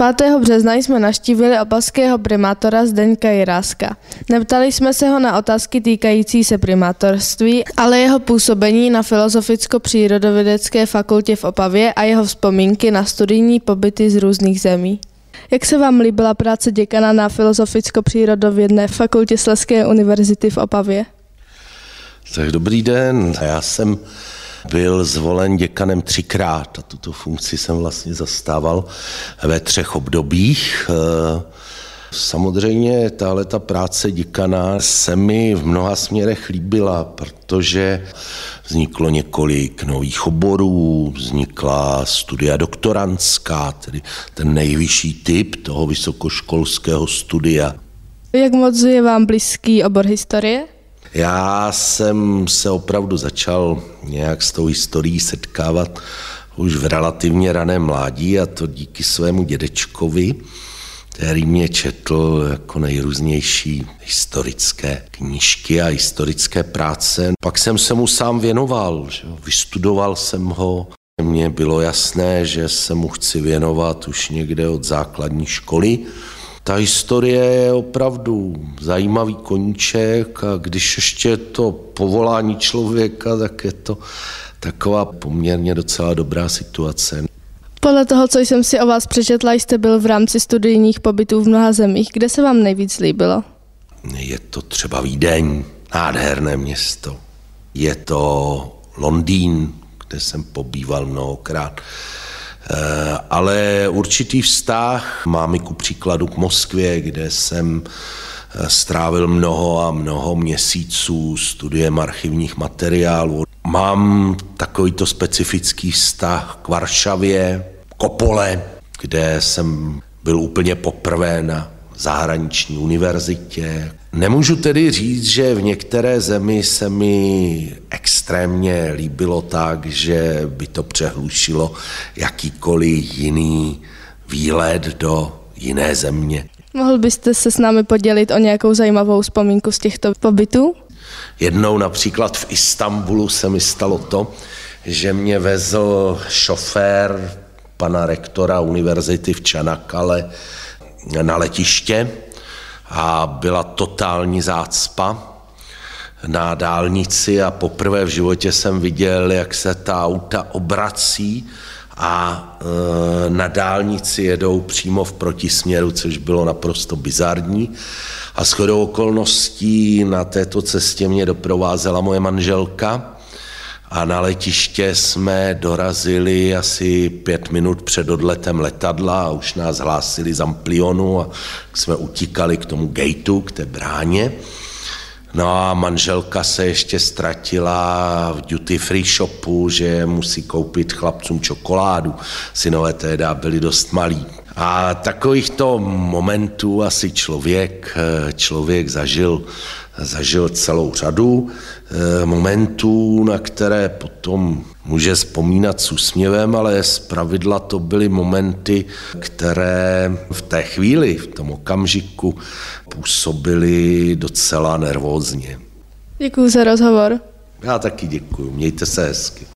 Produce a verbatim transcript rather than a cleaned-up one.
pátého března jsme navštívili opavského primátora Zdeňka Jiráska. Neptali jsme se ho na otázky týkající se primátorství, ale jeho působení na Filozoficko-přírodovědecké fakultě v Opavě a jeho vzpomínky na studijní pobyty z různých zemí. Jak se vám líbila práce děkana na Filozoficko-přírodovědné fakultě Slezské univerzity v Opavě? Tak dobrý den, já jsem byl zvolen děkanem třikrát a tuto funkci jsem vlastně zastával ve třech obdobích. Samozřejmě tahleta práce děkana se mi v mnoha směrech líbila, protože vzniklo několik nových oborů, vznikla studia doktorantská, tedy ten nejvyšší typ toho vysokoškolského studia. Jak moc je vám blízký obor historie? Já jsem se opravdu začal nějak s tou historií setkávat už v relativně raném mládí, a to díky svému dědečkovi, který mě četl jako nejrůznější historické knížky a historické práce. Pak jsem se mu sám věnoval, že? Vystudoval jsem ho. Mně bylo jasné, že se mu chci věnovat už někde od základní školy. Ta historie je opravdu zajímavý koníček a když ještě to povolání člověka, tak je to taková poměrně docela dobrá situace. Podle toho, co jsem si o vás přečetla, jste byl v rámci studijních pobytů v mnoha zemích. Kde se vám nejvíc líbilo? Je to třeba Vídeň, nádherné město. Je to Londýn, kde jsem pobýval mnohokrát. Ale určitý vztah mám i ku příkladu k Moskvě, kde jsem strávil mnoho a mnoho měsíců studiem archivních materiálů. Mám takovýto specifický vztah k Varšavě, k Opole, kde jsem byl úplně poprvé na zahraniční univerzitě. Nemůžu tedy říct, že v některé zemi se mi extrémně líbilo tak, že by to přehlušilo jakýkoliv jiný výlet do jiné země. Mohl byste se s námi podělit o nějakou zajímavou vzpomínku z těchto pobytů? Jednou například v Istanbulu se mi stalo to, že mě vezl šofér pana rektora univerzity v Čanakkale na letiště a byla totální zácpa na dálnici a poprvé v životě jsem viděl, jak se ta auta obrací a e, na dálnici jedou přímo v protisměru, což bylo naprosto bizarní. A shodou okolností na této cestě mě doprovázela moje manželka a na letiště jsme dorazili asi pět minut před odletem letadla a už nás hlásili z Amplionu a jsme utíkali k tomu gateu, k té bráně. No a manželka se ještě ztratila v duty free shopu, že musí koupit chlapcům čokoládu. Synové tehdy byli dost malí. A takovýchto momentů asi člověk, člověk zažil, zažil celou řadu momentů, na které potom může vzpomínat s úsměvem, ale zpravidla to byly momenty, které v té chvíli, v tom okamžiku působily docela nervózně. Děkuji za rozhovor. Já taky děkuji, mějte se hezky.